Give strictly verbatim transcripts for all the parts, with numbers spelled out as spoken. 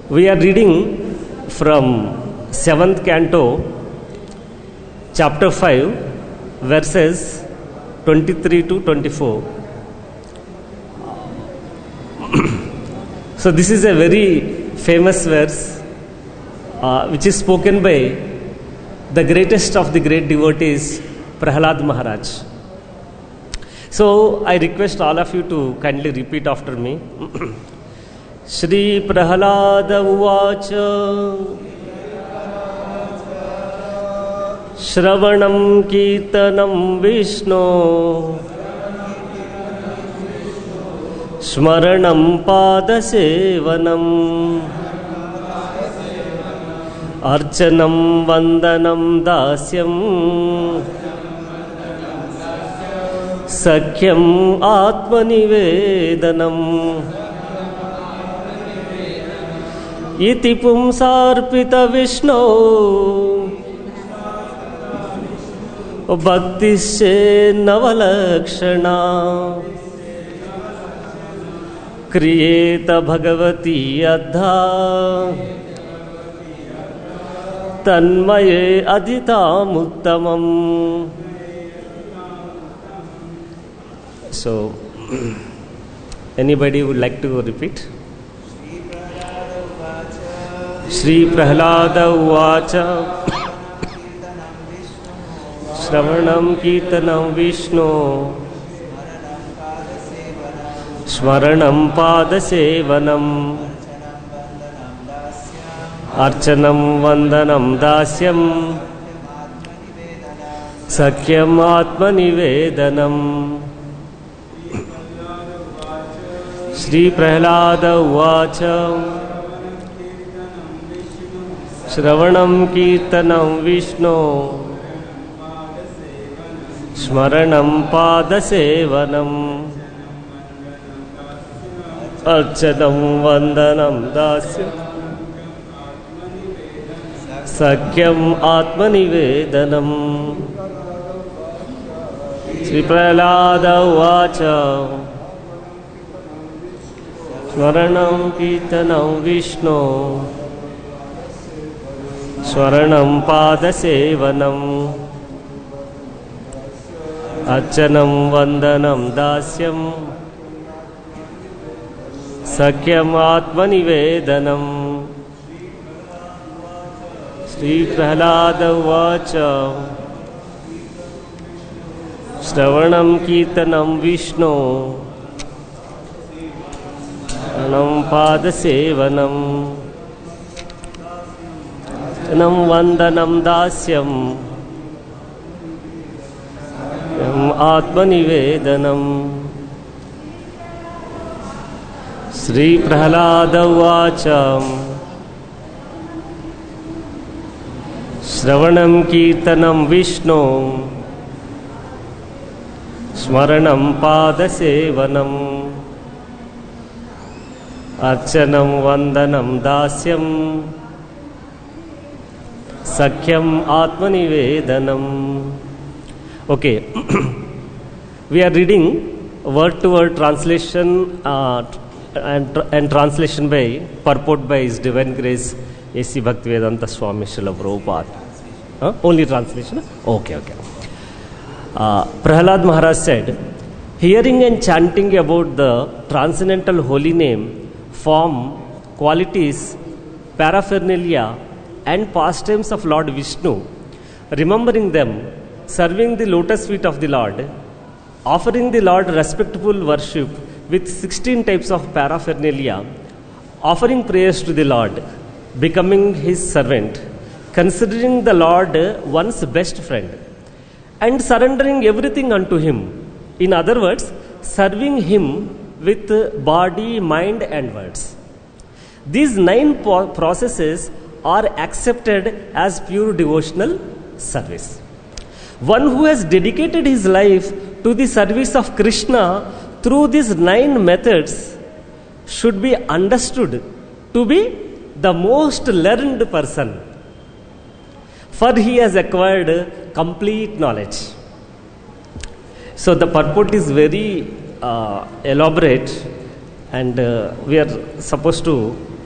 We are reading from seventh canto, chapter five, verses twenty-three to twenty-four. So this is a very famous verse uh, which is spoken by the greatest of the great devotees, Prahlad Maharaj. So I request all of you to kindly repeat after me. Shri Prahlada Uvacha Shravanam Kirtanam Vishnu Smaranam Padasevanam Archanam Vandanam Dasyam Sakyam Atmanivedanam Iti Pumsarpita Vishnu Bhaktishe Navalakshana Kriyeta Bhagavati Adha Tanmaye Adhitamuttamam. So, anybody would like to repeat? Shri Prahlada Uvacha Shravanam Kirtanam Vishnu Smaranam Padasevanam Archanam Vandanam Dasyam Sakyam Atmanivedanam. Shri Prahlada Uvacha Shravanam Kirtanam Vishnu Smaranam Padasevanam Archanam Vandanam Dasyam Sakyam Atmanivedanam. Shri Prahlada Uvacha Smaranam Kirtanam Vishnu Swaranam Padasevanam Archanam Vandanam Dasyam Sakyam Atmanivedanam. Shri Prahlada Uvacha Shravanam Kirtanam Vishnu Swaranam Padasevanam Nam Vandanam Dasyam Atmanivedanam. Shri Prahlada Uvacha Shravanam Kirtanam Vishnu Smaranam Padasevanam Archanam Vandanam Dasyam Sakyam Atmanivedanam. Okay, we are reading word to word translation uh, and, and translation by purport by His Divine Grace A C Bhaktivedanta Swami Srila Prabhupada. Huh? Only translation? Okay, okay. Uh, Prahlad Maharaj said, hearing and chanting about the transcendental holy name, form, qualities, paraphernalia, and pastimes of Lord Vishnu, remembering them, serving the lotus feet of the Lord, offering the Lord respectful worship with sixteen types of paraphernalia, offering prayers to the Lord, becoming His servant, considering the Lord one's best friend, and surrendering everything unto Him. In other words, serving Him with body, mind, and words. These nine po- processes are accepted as pure devotional service. One who has dedicated his life to the service of Krishna through these nine methods should be understood to be the most learned person, for he has acquired complete knowledge. So the purport is very uh, elaborate, and uh, we are supposed to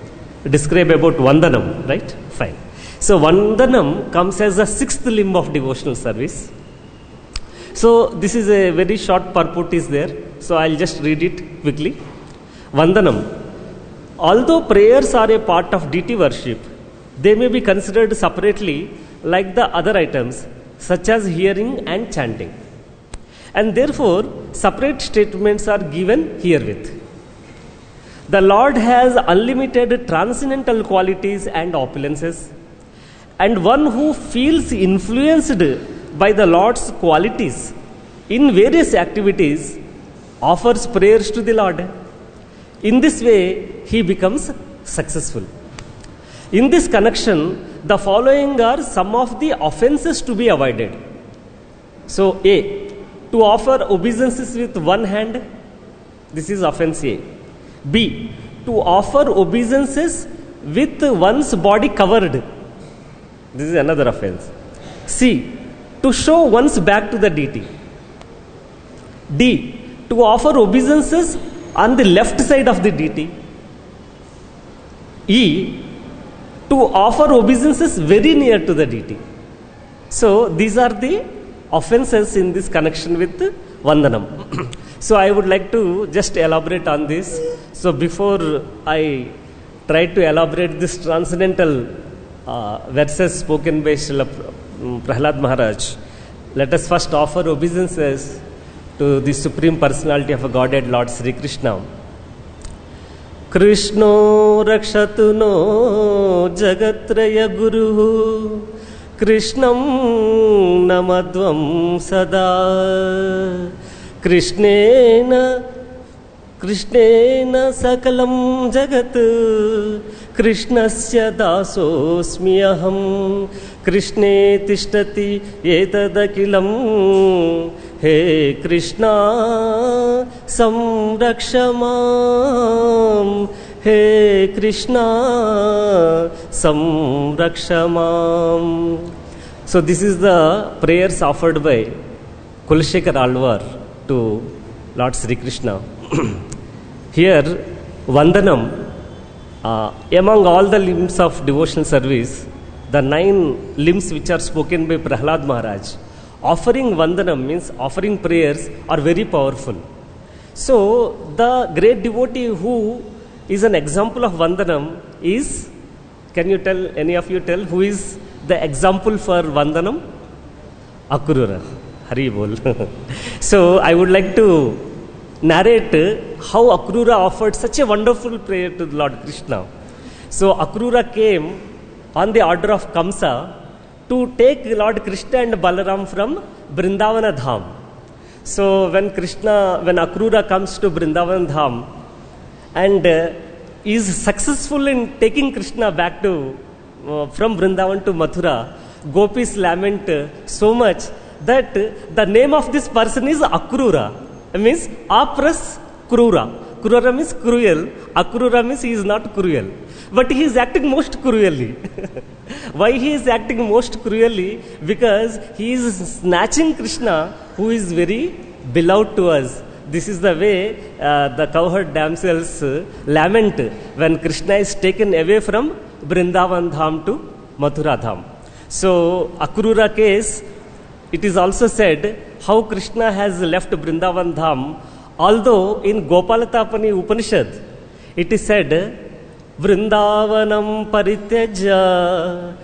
describe about Vandanam, right? Fine. So Vandanam comes as a sixth limb of devotional service. So this is a very short purport is there. So I'll just read it quickly. Vandanam. Although prayers are a part of deity worship, they may be considered separately like the other items such as hearing and chanting. And therefore, separate statements are given herewith. The Lord has unlimited transcendental qualities and opulences, and one who feels influenced by the Lord's qualities in various activities offers prayers to the Lord. In this way, he becomes successful. In this connection, the following are some of the offenses to be avoided. So, A. To offer obeisances with one hand. This is offense A. B. To offer obeisances with one's body covered. This is another offense. C. To show one's back to the deity. D. To offer obeisances on the left side of the deity. E. To offer obeisances very near to the deity. So these are the offenses in this connection with Vandanam. So I would like to just elaborate on this. So before I try to elaborate this transcendental uh, verses spoken by Srila Prahlad Maharaj, let us first offer obeisances to the Supreme Personality of Godhead, Lord Sri Krishna. Krishno rakshatu no jagatraya guruhu Krishnam namadvam sada Krishnena Krishnena sakalam jagat Krishnasya dasosmi aham Krishne tishtati etadakilam He Krishna samrakshamam He Krishna samrakshamam. So this is the prayers offered by Kulashekar Alvar to Lord Sri Krishna. Here Vandanam, uh, among all the limbs of devotional service, the nine limbs which are spoken by Prahlad Maharaj, offering Vandanam means offering prayers are very powerful. So the great devotee who is an example of Vandanam is, can you tell, any of you tell, who is the example for Vandanam? Akrura. Hari Bol. So I would like to narrate how Akrura offered such a wonderful prayer to Lord Krishna. So Akrura came on the order of Kamsa to take Lord Krishna and Balaram from Brindavana Dham. So when Krishna, when Akrura comes to Brindavana Dham and uh, is successful in taking Krishna back to uh, from Vrindavan to Mathura, gopis lament uh, so much that uh, the name of this person is Akrura. It means Apras Krura. Krura means cruel. Akrura means he is not cruel. But he is acting most cruelly. Why he is acting most cruelly? Because he is snatching Krishna, who is very beloved to us. This is the way uh, the cowherd damsels uh, lament when Krishna is taken away from Brindavan Dham to Mathura Dham. So, Akrura case, it is also said how Krishna has left Brindavan Dham, although in Gopalatapani Upanishad, it is said, Vrindavanam parityaja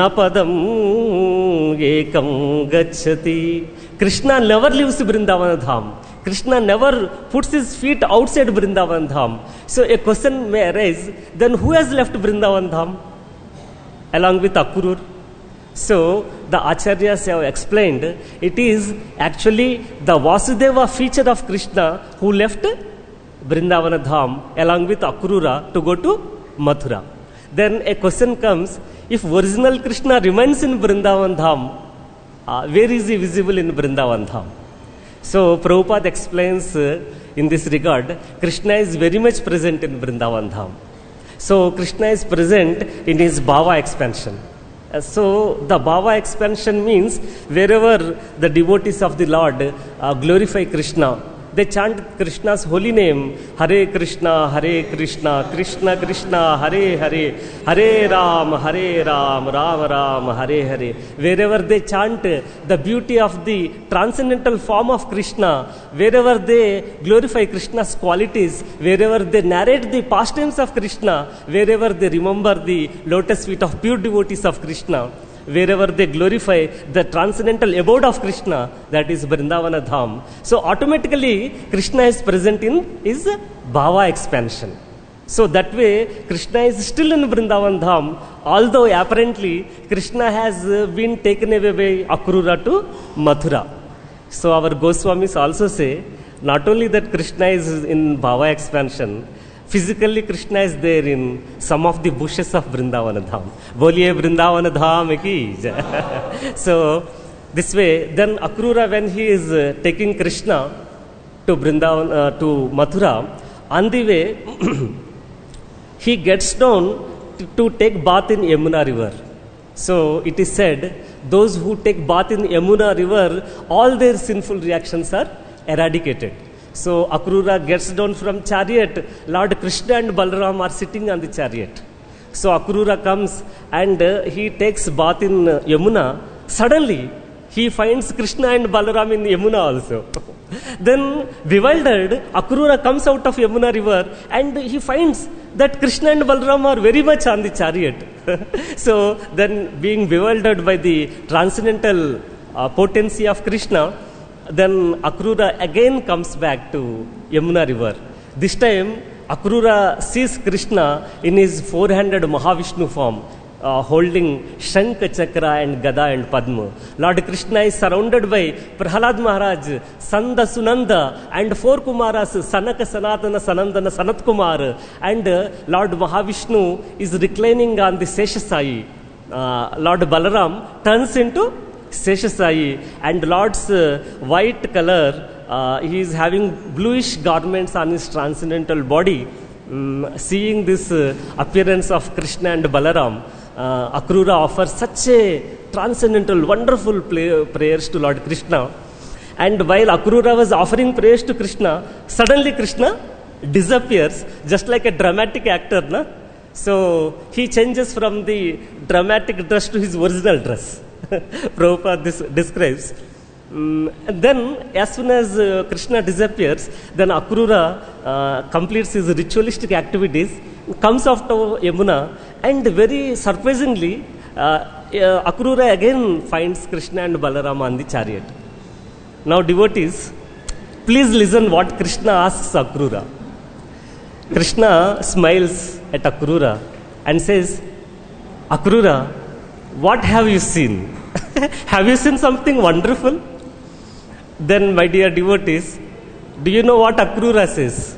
napadam ekam gacchati. Krishna never leaves Vrindavan Dham. Krishna never puts his feet outside Vrindavan Dham. So a question may arise, then who has left Vrindavan Dham along with Akrur? So the Acharyas have explained, it is actually the Vasudeva feature of Krishna who left Vrindavana Dham along with Akrura to go to Mathura. Then a question comes, if original Krishna remains in Vrindavan Dham, uh, where is he visible in Vrindavan Dham? So Prabhupada explains uh, in this regard, Krishna is very much present in Vrindavan Dham. So Krishna is present in his Bhava expansion. Uh, so the Bhava expansion means wherever the devotees of the Lord uh, glorify Krishna, they chant Krishna's holy name, Hare Krishna, Hare Krishna, Krishna Krishna, Hare Hare, Hare Ram, Hare Ram, Ram Ram, Hare Hare. Wherever they chant the beauty of the transcendental form of Krishna, wherever they glorify Krishna's qualities, wherever they narrate the pastimes of Krishna, wherever they remember the lotus feet of pure devotees of Krishna, wherever they glorify the transcendental abode of Krishna, that is Vrindavana Dham. So automatically Krishna is present in his bhava expansion. So that way Krishna is still in Vrindavan Dham, although apparently Krishna has been taken away by Akrura to Mathura. So our Goswamis also say, not only that Krishna is in bhava expansion, physically Krishna is there in some of the bushes of Vrindavana Dham. Boliye Vrindavana Dham ki jai. So this way, then Akrura, when he is uh, taking Krishna to Vrindavan, uh, to Mathura, on the way he gets down to, to take bath in Yamuna river. So it is said, those who take bath in Yamuna river, all their sinful reactions are eradicated. So Akrura gets down from chariot. Lord Krishna and Balaram are sitting on the chariot. So Akrura comes and uh, he takes bath in uh, Yamuna. Suddenly he finds Krishna and Balaram in Yamuna also. Then bewildered, Akrura comes out of Yamuna river and he finds that Krishna and Balaram are very much on the chariot. So then, being bewildered by the transcendental uh, potency of Krishna, then Akrura again comes back to Yamuna river. This time Akrura sees Krishna in his four-handed Mahavishnu form, uh, holding Shankha, Chakra and Gada and Padma. Lord Krishna is surrounded by Prahalad Maharaj, Sanda, Sunanda and four Kumaras, Sanaka, Sanatana, Sanandana, Sanat Kumar, and uh, Lord Mahavishnu is reclining on the Seshasai. Uh, Lord Balaram turns into Seshasai, and Lord's uh, white color, uh, he is having bluish garments on his transcendental body. Um, seeing this uh, appearance of Krishna and Balaram, uh, Akrura offers such a transcendental, wonderful play, prayers to Lord Krishna. And while Akrura was offering prayers to Krishna, suddenly Krishna disappears, just like a dramatic actor. Na? So he changes from the dramatic dress to his original dress. Prabhupada this describes. Um, and then, as soon as uh, Krishna disappears, then Akrura uh, completes his ritualistic activities, comes after Yamuna, and very surprisingly, uh, uh, Akrura again finds Krishna and Balaram on the chariot. Now, devotees, please listen what Krishna asks Akrura. Krishna smiles at Akrura and says, Akrura, what have you seen? Have you seen something wonderful? Then, my dear devotees, do you know what Akrura says?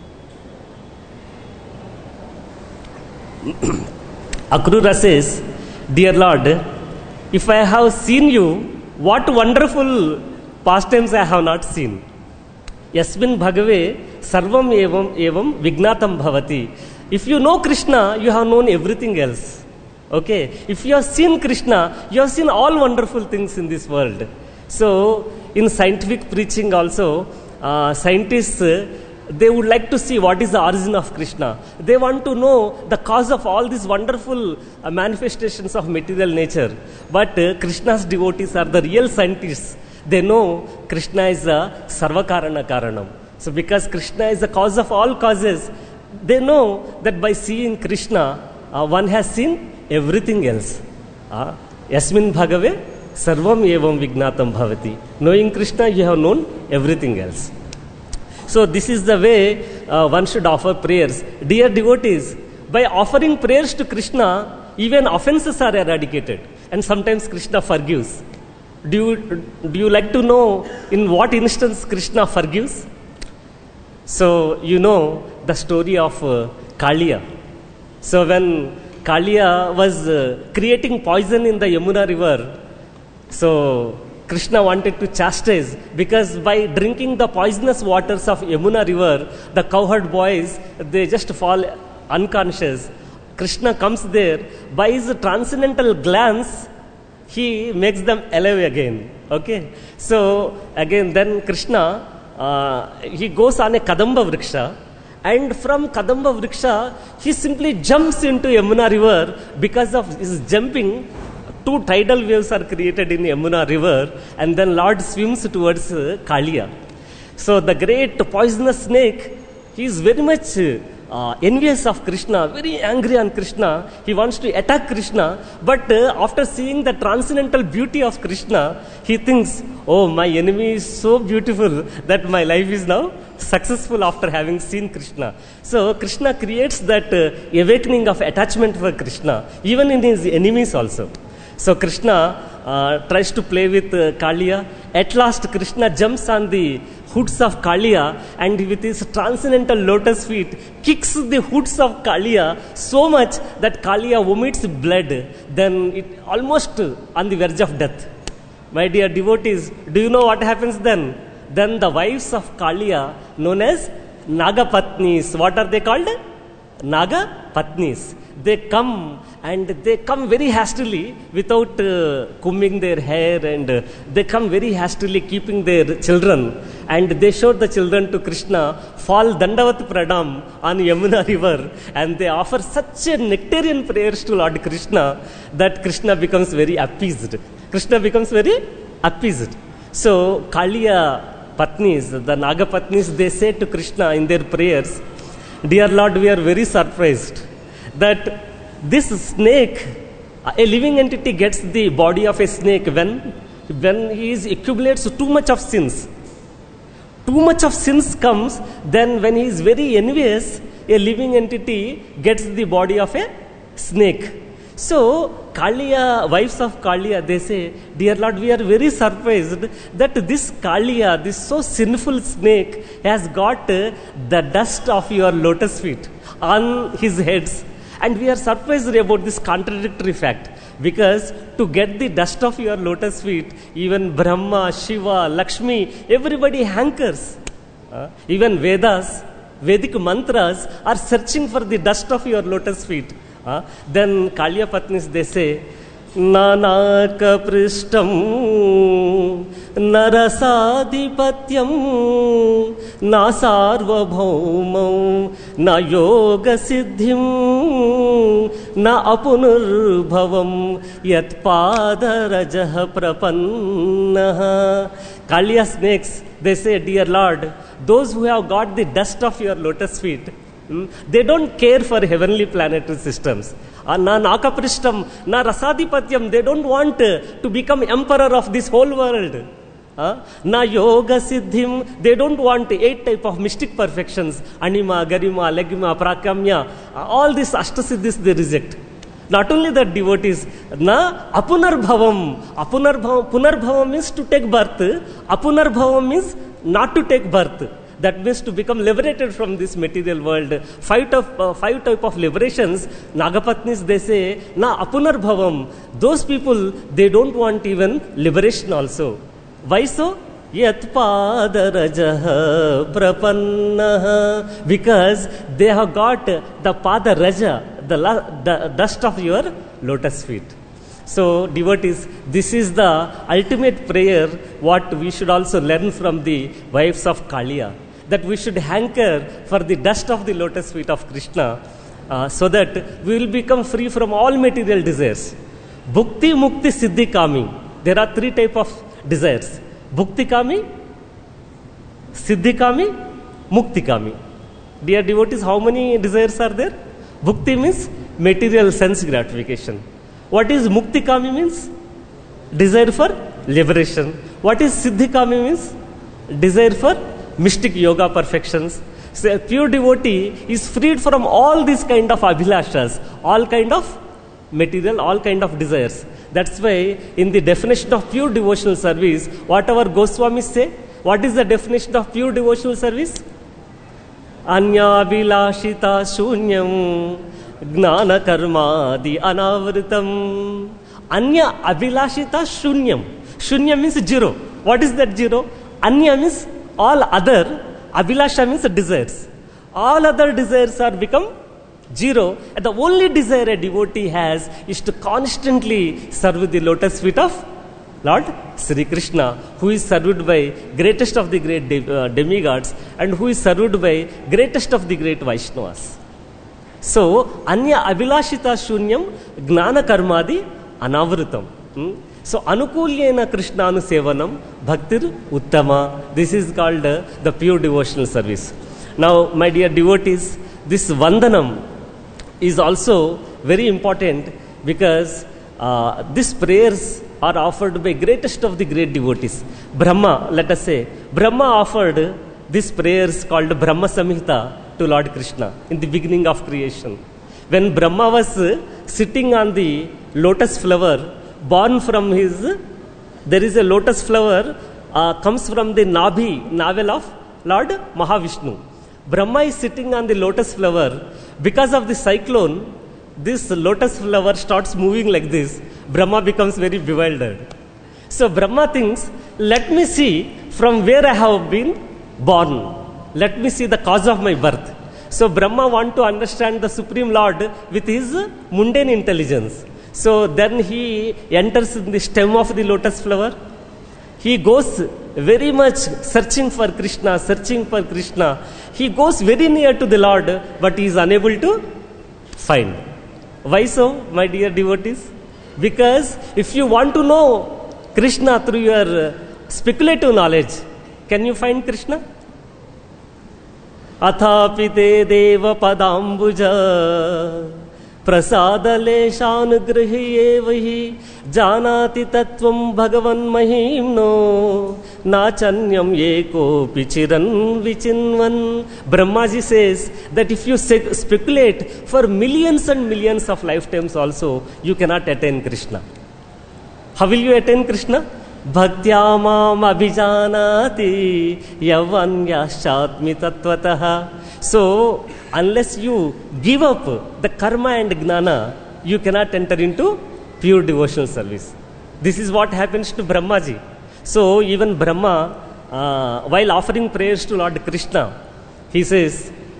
Akrura says, dear Lord, if I have seen you, what wonderful pastimes I have not seen. Yasmin bhagave sarvam evam evam vignatam bhavati. If you know Krishna, you have known everything else. Okay, if you have seen Krishna, you have seen all wonderful things in this world. So, in scientific preaching also, uh, scientists, uh, they would like to see what is the origin of Krishna. They want to know the cause of all these wonderful uh, manifestations of material nature. But uh, Krishna's devotees are the real scientists. They know Krishna is a sarvakarana karanam. So, because Krishna is the cause of all causes, they know that by seeing Krishna, uh, one has seen everything else. Uh, Yasmin bhagave sarvam evam vignatam bhavati. Knowing Krishna, you have known everything else. So this is the way uh, one should offer prayers. Dear devotees, by offering prayers to Krishna, even offenses are eradicated. And sometimes Krishna forgives. Do you, do you like to know in what instance Krishna forgives? So you know the story of uh, Kaliya. So when Kaliya was uh, creating poison in the Yamuna river, so Krishna wanted to chastise, because by drinking the poisonous waters of Yamuna river, the cowherd boys, they just fall unconscious. Krishna comes there, by his transcendental glance, he makes them alive again. Okay, so again then Krishna uh, he goes on a Kadamba Vriksha, and from Kadamba Vriksha, he simply jumps into Yamuna river. Because of his jumping, two tidal waves are created in Yamuna river, and then Lord swims towards uh, Kaliya. So the great poisonous snake, he is very much uh, envious of Krishna, very angry on Krishna. He wants to attack Krishna, but uh, after seeing the transcendental beauty of Krishna, he thinks, oh, my enemy is so beautiful that my life is now successful after having seen Krishna. So Krishna creates that uh, awakening of attachment for Krishna, even in his enemies also. So Krishna uh, tries to play with uh, Kaliya. At last Krishna jumps on the hoods of Kaliya, and with his transcendental lotus feet kicks the hoods of Kaliya so much that Kaliya vomits blood. Then it almost uh, on the verge of death. My dear devotees, do you know what happens then? Then the wives of Kaliya, known as Nagapatnis, what are they called? Nagapatnis. They come, and they come very hastily without uh, combing their hair, and uh, they come very hastily keeping their children, and they show the children to Krishna, fall Dandavat Pranam on Yamuna river, and they offer such a nectarian prayers to Lord Krishna that Krishna becomes very appeased. Krishna becomes very appeased. So Kaliya Patnis, the Naga Patnis, they say to Krishna in their prayers, dear Lord, we are very surprised that this snake, a living entity, gets the body of a snake when, when he is accumulates too much of sins. Too much of sins comes, then when he is very envious, a living entity gets the body of a snake. So, Kaliya, wives of Kaliya, they say, dear Lord, we are very surprised that this Kaliya, this so sinful snake, has got uh, the dust of your lotus feet on his heads. And we are surprised about this contradictory fact, because to get the dust of your lotus feet, even Brahma, Shiva, Lakshmi, everybody hankers. Uh, even Vedas, Vedic mantras are searching for the dust of your lotus feet. Uh, then Kaliya Patnis, they say, Nanaka Prishtam Narasadipatyam Nasarva Bhaumam Na Yoga Siddhim Na Apunur Bhavam Yat Pada Rajaha Prapannaha. Kaliya snakes, they say, dear Lord, those who have got the dust of your lotus feet, Hmm? They don't care for heavenly planetary systems. Uh, na Nakaprishtam, na Rasadipatyam, they don't want uh, to become emperor of this whole world. Uh, na Yoga Siddhim, they don't want eight type of mystic perfections. Anima, Garima, Legima, Prakamya, uh, all these Ashtasiddhis they reject. Not only that, devotees, na Apunarbhavam. Apunarbhavam, Punarbhavam means to take birth. Apunarbhavam means not to take birth. That means to become liberated from this material world. Five of uh, five type of liberations. Nagapatnis, they say, na apunarbhavam. Those people, they don't want even liberation also. Why so? Yat padarajaha prapannaha. Because they have got the padaraja, the, the dust of your lotus feet. So, devotees, this is the ultimate prayer what we should also learn from the wives of Kaliya. That we should hanker for the dust of the lotus feet of Krishna, uh, so that we will become free from all material desires. Bhukti, Mukti, Siddhi, Kami. There are three types of desires. Bhukti Kami, Siddhi Kami, Mukti Kami. Dear devotees, how many desires are there? Bhukti means material sense gratification. What is Mukti Kami means? Desire for liberation. What is Siddhi Kami means? Desire for mystic yoga perfections. So a pure devotee is freed from all these kind of abhilashas, all kind of material, all kind of desires. That's why in the definition of pure devotional service, whatever Goswamis say, what is the definition of pure devotional service? Anya abhilashita shunyam Gnana karmadi anavritam. Anya abhilashita shunyam. Shunyam means zero. What is that zero? Anya means all other. Abhilasha means desires. All other desires are become zero. And the only desire a devotee has is to constantly serve the lotus feet of Lord Sri Krishna, who is served by greatest of the great de- uh, demigods and who is served by greatest of the great Vaishnavas. So, anya abhilashita shunyam gnana karmadi anavrutam. Hmm? So, anukulyena Krishnanu sevanam bhaktir uttama. This is called uh, the pure devotional service. Now, my dear devotees, this vandanam is also very important because uh, these prayers are offered by greatest of the great devotees. Brahma, let us say, Brahma offered these prayers called Brahma Samhita to Lord Krishna in the beginning of creation. When Brahma was sitting on the lotus flower, born from his, there is a lotus flower, uh, comes from the Nabhi, navel of Lord Mahavishnu. Brahma is sitting on the lotus flower. Because of the cyclone, this lotus flower starts moving like this. Brahma becomes very bewildered. So Brahma thinks, let me see from where I have been born. Let me see the cause of my birth. So Brahma wants to understand the Supreme Lord with his mundane intelligence. So then he enters in the stem of the lotus flower. He goes very much searching for Krishna, searching for Krishna. He goes very near to the Lord, but he is unable to find. Why so, my dear devotees? Because if you want to know Krishna through your speculative knowledge, can you find Krishna? Athapite deva padambuja prasadaleshanugrahiyevahi janati tattvam bhagavan mahimno nachanyam eko pichiran vichinvan. Brahmaji says that if you speculate for millions and millions of lifetimes also, you cannot attain Krishna. How will you attain Krishna? Bhaktya mam abhijanati yavanyaschatmi tattvataha. So, unless you give up the karma and gnana, you cannot enter into pure devotional service. This is what happens to Brahmaji. So, even Brahma, uh, while offering prayers to Lord Krishna, he says,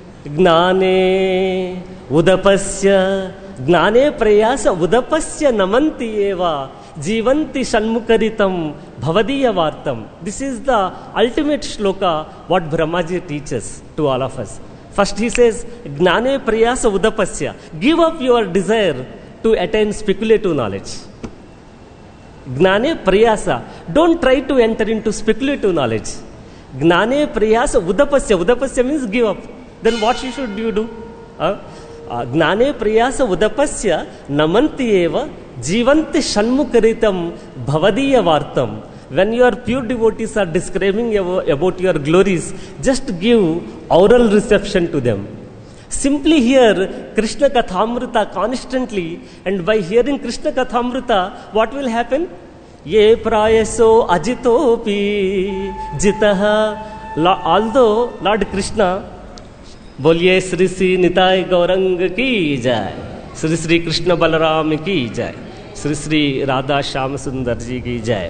Gnane udapasya, gnane prayasa udapasya namanti eva, jivanti shanmukaritam bhavadiya vartam. This is the ultimate shloka what Brahmaji teaches to all of us. First he says, Gnane prayasa udapasya. Give up your desire to attain speculative knowledge. Gnane prayasa. Don't try to enter into speculative knowledge. Gnane prayasa udapasya. Udapasya means give up. Then what you should you do? Uh, uh, Gnane prayasa udapasya namanti eva jivanti shanmukaritam bhavadiya vartam. When your pure devotees are describing about your glories, just give oral reception to them. Simply hear Krishna Kathamrita constantly, and by hearing Krishna Kathamrita, what will happen? Ye prayaso ajitopi jitaha. Although Lord Krishna, Bolye Sri Sri Nitai Gaurang ki jai, Sri Sri Krishna Balaram ki jai, Sri Sri Radha Shyam Sundar ji ki jai.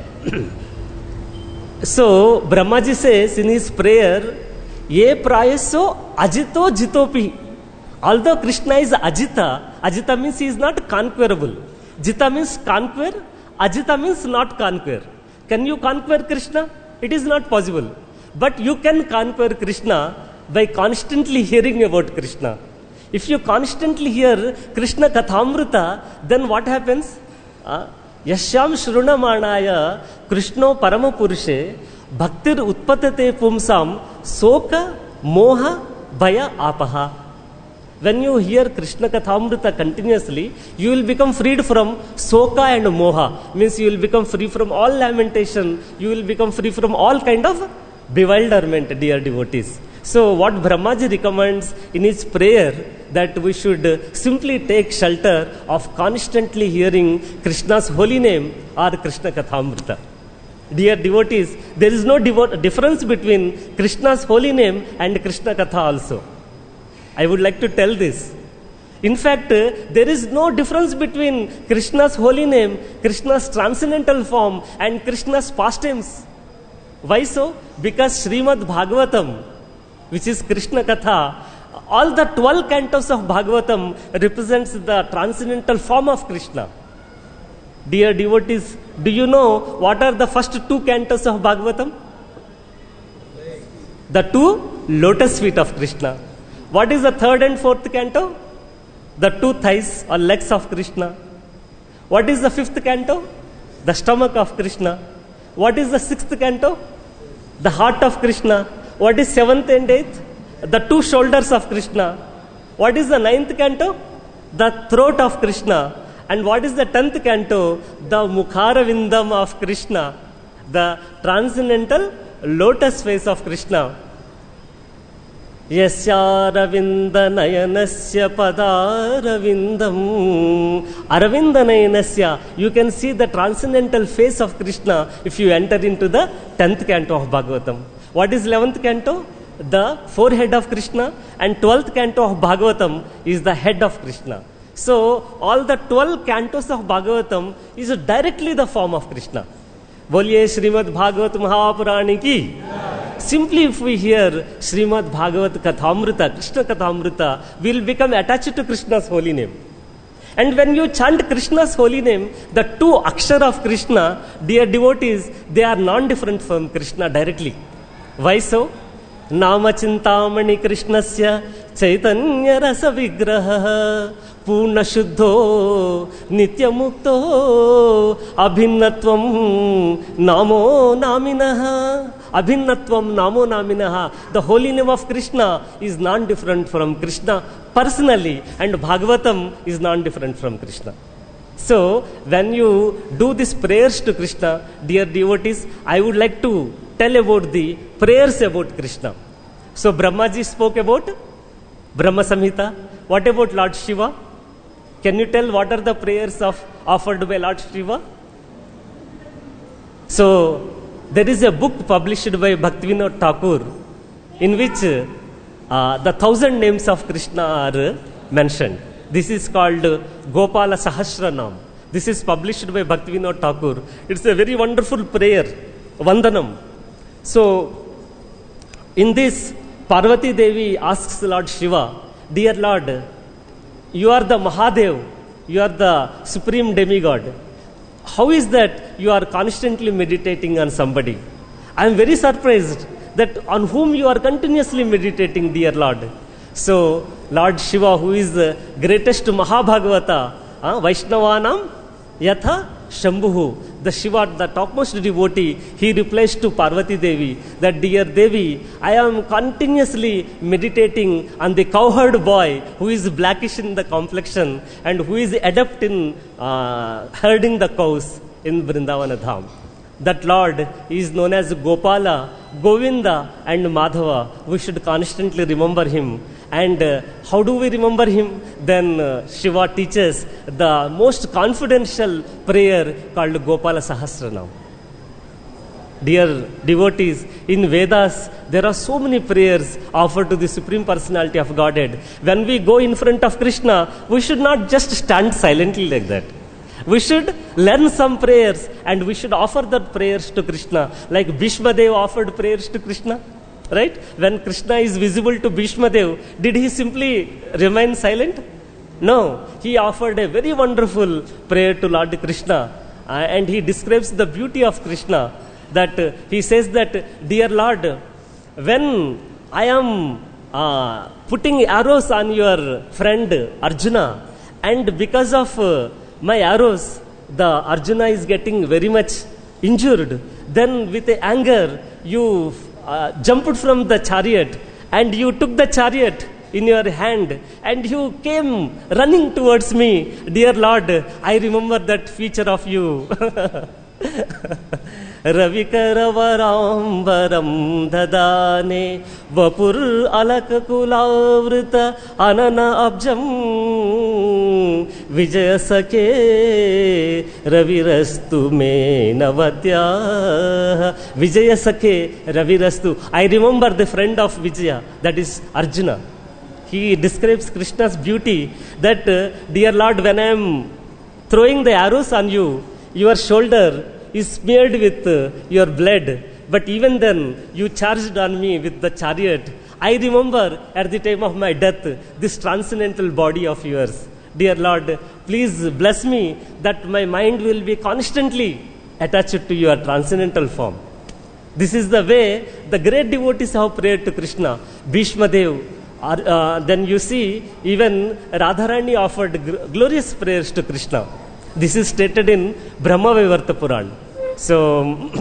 So, Brahmaji says in his prayer, Ye prayaso ajito jitopi. Although Krishna is ajita, ajita means he is not conquerable. Jita means conquer, ajita means not conquer. Can you conquer Krishna? It is not possible. But you can conquer Krishna by constantly hearing about Krishna. If you constantly hear Krishna Kathamrita, then what happens? Uh, Yashyam Shrunamanaya Krishno Paramapurushe Bhaktir Utpatate Pumsam Soka Moha Bhaya Apaha. When you hear Krishna Kathamrita continuously, you will become freed from Soka and Moha. Means you will become free from all lamentation. You will become free from all kind of bewilderment, dear devotees. So what Brahmaji recommends in his prayer, that we should simply take shelter of constantly hearing Krishna's holy name or Krishna Kathamrita. Dear devotees, there is no devo- difference between Krishna's holy name and Krishna Katha also. I would like to tell this. In fact, there is no difference between Krishna's holy name, Krishna's transcendental form, and Krishna's pastimes. Why so? Because Srimad Bhagavatam, which is Krishna Katha, all the twelve cantos of Bhagavatam represents the transcendental form of Krishna. Dear devotees, do you know what are the first two cantos of Bhagavatam? The two lotus feet of Krishna. What is the third and fourth canto? The two thighs or legs of Krishna. What is the fifth canto? The stomach of Krishna. What is the sixth canto? The heart of Krishna. What is seventh and eighth? The two shoulders of Krishna. What is the ninth canto? The throat of Krishna. And what is the tenth canto? The Mukharavindam of Krishna. The transcendental lotus face of Krishna. Yasya Ravinda Nayanasya Padaravindam. Aravinda Nayanasya. You can see the transcendental face of Krishna if you enter into the tenth canto of Bhagavatam. What is eleventh canto? The forehead of Krishna. And twelfth canto of Bhagavatam is the head of Krishna. So, all the twelve cantos of Bhagavatam is directly the form of Krishna. Boliye Srimad Bhagavat Mahapurani ki. Simply if we hear Srimad Bhagavat Kathamrita, Krishna Kathamrita, we will become attached to Krishna's holy name. And when you chant Krishna's holy name, the two akshara of Krishna, dear devotees, they are non-different from Krishna directly. Why so? Nama Chintamani Krishnasya Chaitanya Rasa Vigraha Purna Shuddho Nitya Mukto Abhinnatvam Namo Naminaha. Abhinnatvam Namo Naminaha. The holy name of Krishna is non-different from Krishna personally, and Bhagavatam is non-different from Krishna. So, when you do these prayers to Krishna, dear devotees, I would like to tell about the prayers about Krishna. So, Brahmaji spoke about Brahma Samhita. What about Lord Shiva? Can you tell what are the prayers of offered by Lord Shiva? So, there is a book published by Bhaktivinoda Thakur in which uh, the thousand names of Krishna are mentioned. This is called Gopala Sahasranam. This is published by Bhaktivinoda Thakur. It's a very wonderful prayer, Vandanam. So, in this, Parvati Devi asks Lord Shiva, dear Lord, you are the Mahadev, you are the supreme demigod. How is that you are constantly meditating on somebody? I am very surprised that on whom you are continuously meditating, dear Lord. So, Lord Shiva, who is the greatest Mahabhagavata, uh, Vaishnavanam Yatha Shambhuhu, the Shiva, the topmost devotee, he replies to Parvati Devi that, dear Devi, I am continuously meditating on the cowherd boy who is blackish in the complexion and who is adept in uh, herding the cows in Vrindavana Dham. That Lord is known as Gopala, Govinda and Madhava. We should constantly remember him. And uh, how do we remember him? Then uh, Shiva teaches the most confidential prayer called Gopala Sahasranam. Dear devotees, in Vedas, there are so many prayers offered to the Supreme Personality of Godhead. When we go in front of Krishna, we should not just stand silently like that. We should learn some prayers and we should offer the prayers to Krishna. Like Bhishma Dev offered prayers to Krishna. Right? When Krishna is visible to Bhishma Dev, did he simply remain silent? No. He offered a very wonderful prayer to Lord Krishna. Uh, and he describes the beauty of Krishna. That uh, he says that, dear Lord, when I am uh, putting arrows on your friend Arjuna, and because of uh, my arrows, the Arjuna is getting very much injured, then with anger, you uh, jumped from the chariot and you took the chariot in your hand and you came running towards me. Dear Lord, I remember that feature of you. Ravikaravarambaram dadane vapur alakakulavrita anana abjam vijaya sake ravirastu me navadya vijaya sake ravirastu. I remember the friend of Vijaya, that is Arjuna. He describes Krishna's beauty that, uh, dear Lord, when I am throwing the arrows on you, your shoulder is smeared with uh, your blood, but even then you charged on me with the chariot. I remember at the time of my death this transcendental body of yours. Dear Lord, please bless me that my mind will be constantly attached to your transcendental form. This is the way the great devotees have prayed to Krishna. Bhishma Dev, uh, then you see even Radharani offered gl- glorious prayers to Krishna. This is stated in Brahma Vaivarta Puran. So,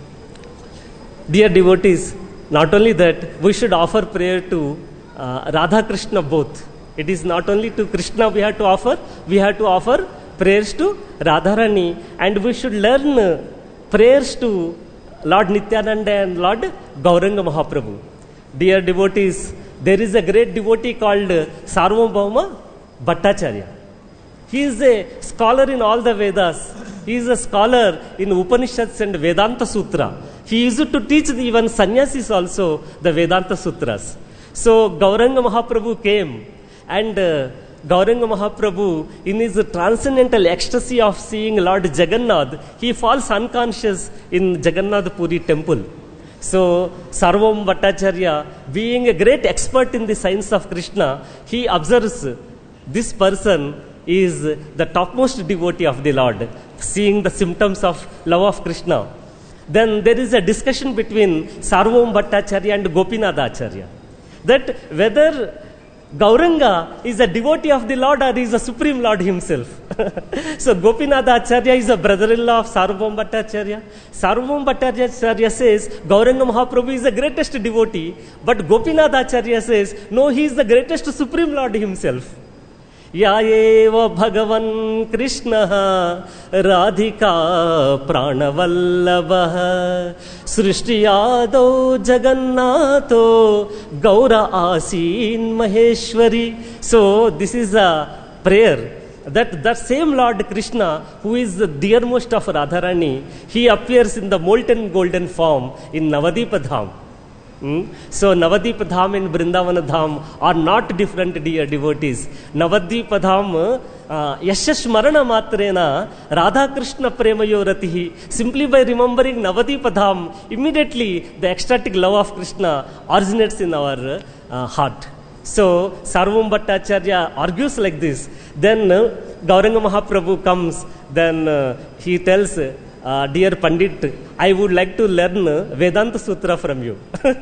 dear devotees, not only that, we should offer prayer to uh, Radha Krishna both. It is not only to Krishna we have to offer, we have to offer prayers to Radharani, and we should learn uh, prayers to Lord Nityananda and Lord Gauranga Mahaprabhu. Dear devotees, there is a great devotee called uh, Sarvabhauma Bhattacharya. He is a scholar in all the Vedas. He is a scholar in Upanishads and Vedanta Sutra. He used to teach the even sannyasis also the Vedanta Sutras. So Gauranga Mahaprabhu came, and uh, Gauranga Mahaprabhu, in his transcendental ecstasy of seeing Lord Jagannath, he falls unconscious in Jagannath Puri temple. So Sarvam Bhattacharya, being a great expert in the science of Krishna, he observes this person is the topmost devotee of the Lord, seeing the symptoms of love of Krishna. Then there is a discussion between Sarvam Bhattacharya and Gopinath Acharya, that whether Gauranga is a devotee of the Lord or is a Supreme Lord himself. So Gopinath Acharya is a brother-in-law of Sarvam Bhattacharya. Sarvam Bhattacharya says Gauranga Mahaprabhu is the greatest devotee, but Gopinath Acharya says no, he is the greatest Supreme Lord himself. Ya eva Bhagavan Krishna Radhika Pranavallabha Srishti Yadav Jagannatho Gaura Asin Maheshwari. So this is a prayer that that same Lord Krishna, who is the dearmost of Radharani, he appears in the molten golden form in Navadipa Dham. Hmm? So Navadipa Dham and Vrindavana Dham are not different, dear devotees. Navadipa Dham Yashash Marana Matrena Radha Krishna Premayo Ratihi. Simply by remembering Navadipa Dham, immediately the ecstatic love of Krishna originates in our uh, heart. So Sarvam Bhattacharya argues like this. Then uh, Gauranga Mahaprabhu comes, then uh, he tells, Uh, dear Pandit, I would like to learn Vedanta Sutra from you.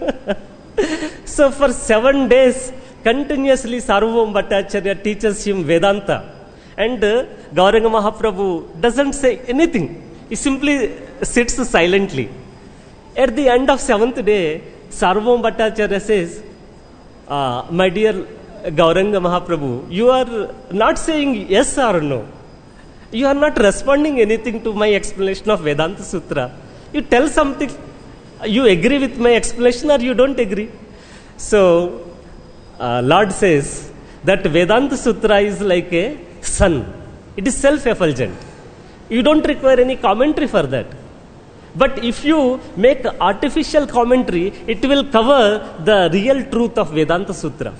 So for seven days, continuously Sarvam Bhattacharya teaches him Vedanta. And uh, Gauranga Mahaprabhu doesn't say anything. He simply sits silently. At the end of seventh day, Sarvam Bhattacharya says, uh, my dear Gauranga Mahaprabhu, you are not saying yes or no. You are not responding anything to my explanation of Vedanta Sutra. You tell something. You agree with my explanation or you don't agree. So, uh, Lord says that Vedanta Sutra is like a sun. It is self-effulgent. You don't require any commentary for that. But if you make artificial commentary, it will cover the real truth of Vedanta Sutra.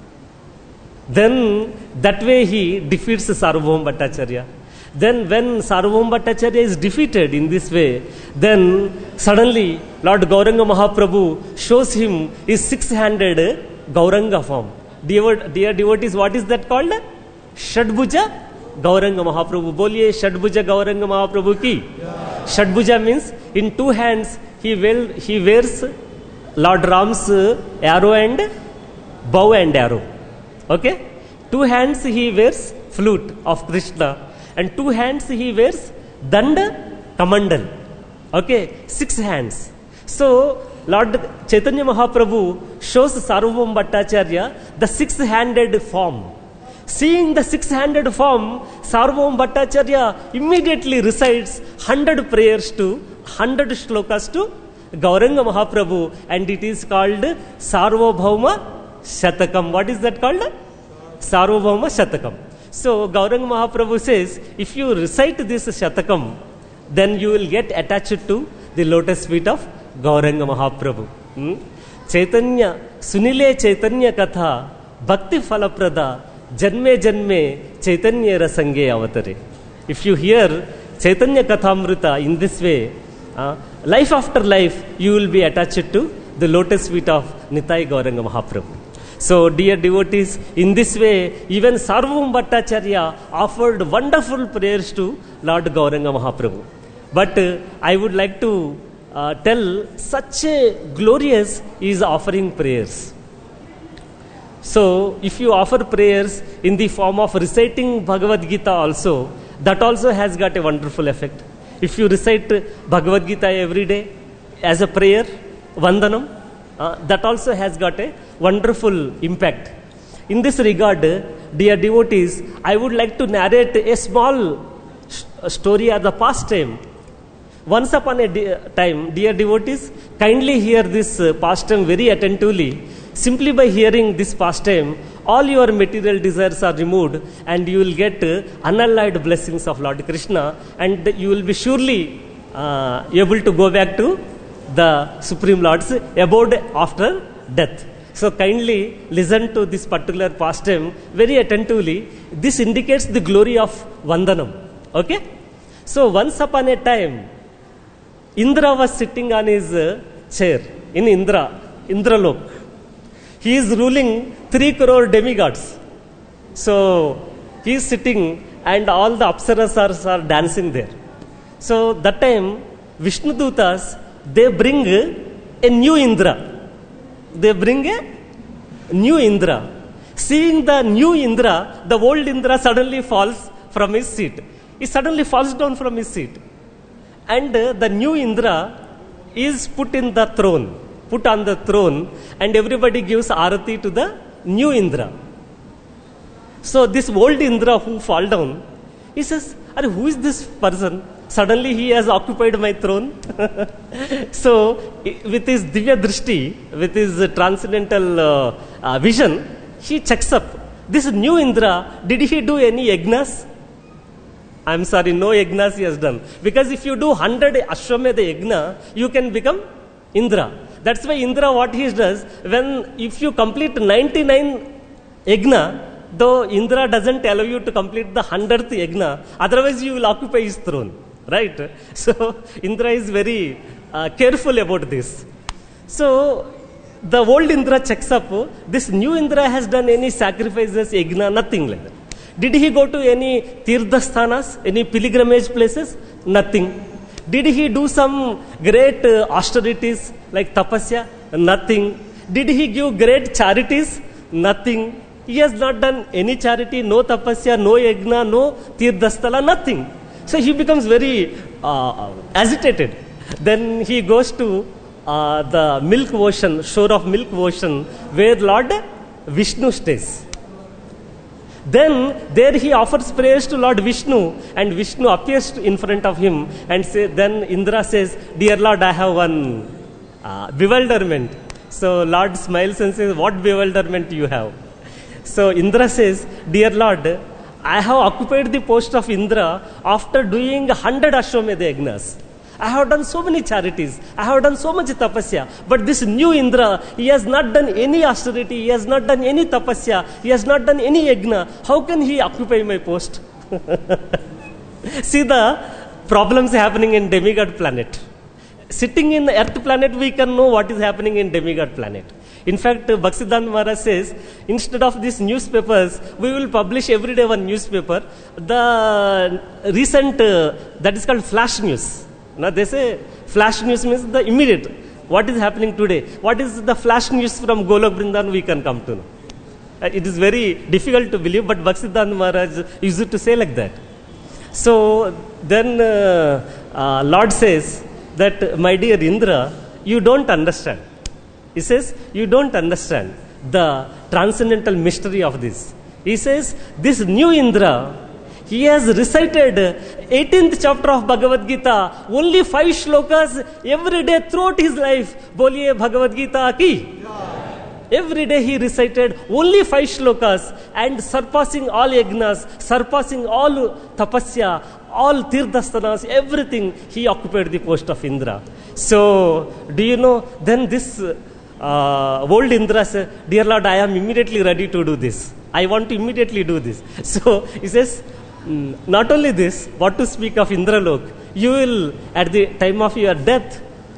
Then, that way he defeats Sarvabhauma Bhattacharya. Then when Sarvabhauma Bhattacharya is defeated in this way, then suddenly Lord Gauranga Mahaprabhu shows him his six-handed Gauranga form. Dear, dear devotees, what is that called? Shadbhuja Gauranga Mahaprabhu. Boliye Shadbhuja Gauranga Mahaprabhu ki. Yeah. Shadbhuja means in two hands he, will, he wears Lord Ram's arrow and bow and arrow. Okay? Two hands he wears flute of Krishna. And two hands he wears Danda Kamandal. Okay, six hands. So, Lord Chaitanya Mahaprabhu shows Sarvabhauma Bhattacharya the six-handed form. Seeing the six-handed form, Sarvabhauma Bhattacharya immediately recites hundred prayers to, hundred shlokas to Gauranga Mahaprabhu, and it is called Sarvabhauma Shatakam. What is that called? Sarvabhauma Shatakam. So Gauranga Mahaprabhu says, if you recite this Shatakam, then you will get attached to the lotus feet of Gauranga Mahaprabhu. Hmm? Chaitanya, Sunile Chaitanya Katha, Bhakti Phalaprada, Janme Janme, Chaitanya Rasange Avatare. If you hear Chaitanya Kathamrita in this way, uh, life after life, you will be attached to the lotus feet of Nitai Gauranga Mahaprabhu. So, dear devotees, in this way, even Sarvam Bhattacharya offered wonderful prayers to Lord Gauranga Mahaprabhu. But uh, I would like to uh, tell such a glorious is offering prayers. So, if you offer prayers in the form of reciting Bhagavad Gita also, that also has got a wonderful effect. If you recite Bhagavad Gita every day as a prayer, Vandanam, uh, that also has got a wonderful impact. In this regard, dear devotees, I would like to narrate a small story as a pastime. Once upon a de- time, dear devotees, kindly hear this uh, pastime very attentively. Simply by hearing this pastime, all your material desires are removed and you will get uh, unalloyed blessings of Lord Krishna, and you will be surely uh, able to go back to the Supreme Lord's abode after death. So kindly listen to this particular pastime very attentively. This indicates the glory of Vandanam. Okay? So once upon a time, Indra was sitting on his uh, chair in Indra, Indralok. He is ruling three crore demigods. So he is sitting and all the apsaras are, are dancing there. So that time, Vishnu Dutas, they bring a new Indra. They bring a new Indra. Seeing the new Indra, the old Indra suddenly falls from his seat. He suddenly falls down from his seat. And uh, the new Indra is put in the throne, put on the throne, and everybody gives arati to the new Indra. So this old Indra who fall down, he says, who is this person? Suddenly he has occupied my throne. So with his Divya Drishti, with his transcendental uh, uh, vision, he checks up. This new Indra, did he do any yagnas? I'm sorry, no yagnas he has done. Because if you do one hundred Ashwamedha yagna, you can become Indra. That's why Indra, what he does, when if you complete ninety-nine yagna, though Indra doesn't allow you to complete the hundredth yagna, otherwise you will occupy his throne. Right? So Indra is very uh, careful about this. So the old Indra checks up, this new Indra has done any sacrifices, yagna, nothing like that. Did he go to any Tirthasthanas, any pilgrimage places? Nothing. Did he do some great uh, austerities like tapasya? Nothing. Did he give great charities? Nothing. He has not done any charity, no tapasya, no yagna, no Tirthasthala, nothing. So he becomes very uh, agitated. Then he goes to uh, the milk ocean, shore of milk ocean, where Lord Vishnu stays. Then there he offers prayers to Lord Vishnu, and Vishnu appears in front of him and say, then Indra says, dear Lord, I have one uh, bewilderment. So Lord smiles and says, what bewilderment you have? So Indra says, dear Lord, I have occupied the post of Indra after doing one hundred Ashwamedha yagnas. I have done so many charities. I have done so much tapasya. But this new Indra, he has not done any austerity. He has not done any tapasya. He has not done any yagna. How can he occupy my post? See the problems happening in demigod planet. Sitting in the earth planet, we can know what is happening in demigod planet. In fact, Bhaktisiddhanta Maharaj says, instead of these newspapers, we will publish every day one newspaper. The recent, uh, that is called flash news. Now they say flash news means the immediate. What is happening today? What is the flash news from Golok Vrindavan we can come to know. Uh, it is very difficult to believe, but Bhaktisiddhanta Maharaj used to say like that. So then uh, uh, Lord says that, my dear Indra, you don't understand. He says, you don't understand the transcendental mystery of this. He says, this new Indra, he has recited eighteenth chapter of Bhagavad Gita, only five shlokas every day throughout his life. Boliye Bhagavad Gita ki. Every day he recited only five shlokas and surpassing all yagnas, surpassing all tapasya, all tirthasthanas, everything, he occupied the post of Indra. So, do you know, then this uh, old Indra said, dear Lord, I am immediately ready to do this. I want to immediately do this. So, he says, not only this, what to speak of Indralok, you will, at the time of your death,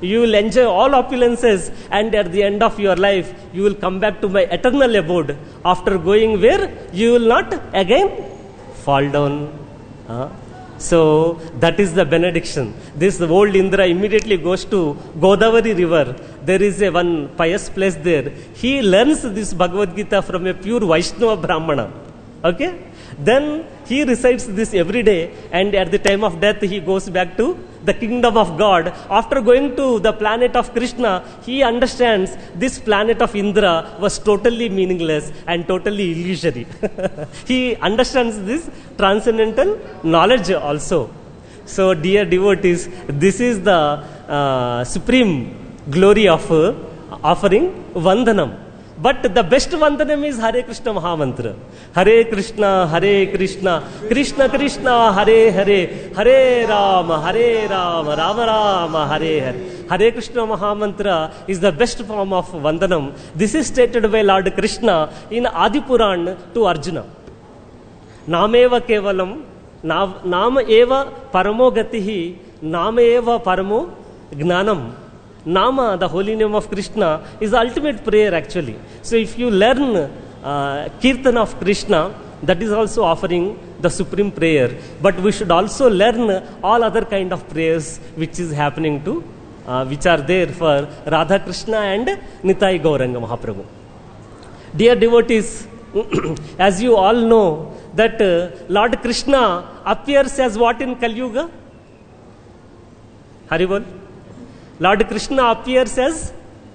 You will enjoy all opulences, and at the end of your life, you will come back to my eternal abode. After going where? You will not again fall down. Uh, so that is the benediction. This old Indra immediately goes to Godavari river. There is a one pious place there. He learns this Bhagavad Gita from a pure Vaishnava Brahmana. Okay? Then he recites this every day, and at the time of death he goes back to the kingdom of God. After going to the planet of Krishna, he understands this planet of Indra was totally meaningless and totally illusory. He understands this transcendental knowledge also. So dear devotees, this is the uh, supreme glory of uh, offering Vandanam. But the best Vandanam is Hare Krishna Mahamantra. Hare Krishna, Hare Krishna, Krishna Krishna, Hare Hare, Hare Rama, Hare Rama, Rama Rama, Hare Hare. Hare Krishna Mahamantra is the best form of Vandanam. This is stated by Lord Krishna in Adi Puran to Arjuna. Nameva Kevalam, Nama Eva Paramo Gatihi, Nama Eva Paramo Gnanam. Nama, the holy name of Krishna, is the ultimate prayer actually. So if you learn uh, Kirtan of Krishna, that is also offering the supreme prayer. But we should also learn all other kind of prayers which is happening to, uh, which are there for Radha Krishna and Nitai Gauranga Mahaprabhu. Dear devotees, as you all know that uh, Lord Krishna appears as what in Kali Yuga? Haribol? Lord Krishna appears as,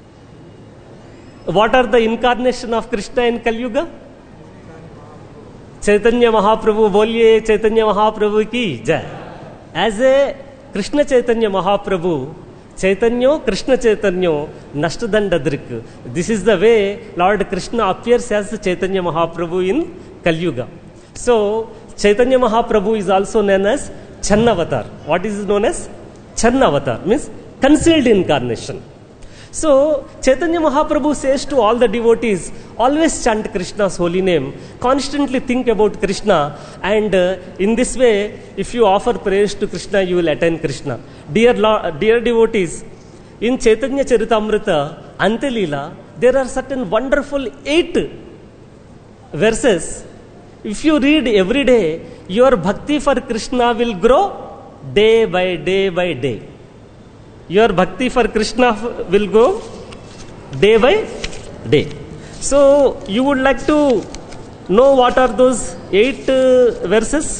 what are the incarnation of Krishna in Kali Yuga? Chaitanya Mahaprabhu, boliye Chaitanya Mahaprabhu ki jai. As a Krishna Chaitanya Mahaprabhu, Chaitanya, Krishna Chaitanya, Nashtadandadrik. This is the way Lord Krishna appears as Chaitanya Mahaprabhu in Kali Yuga. So, Chaitanya Mahaprabhu is also known as Channavatar. What is known as? Channavatar, means concealed incarnation. So, Chaitanya Mahaprabhu says to all the devotees, always chant Krishna's holy name, constantly think about Krishna, and uh, in this way, if you offer prayers to Krishna, you will attain Krishna. Dear, dear devotees, in Chaitanya Charitamrita, Antelila, there are certain wonderful eight verses. If you read every day, your bhakti for Krishna will grow day by day by day. Your bhakti for Krishna will go day by day. So, you would like to know what are those eight uh, verses?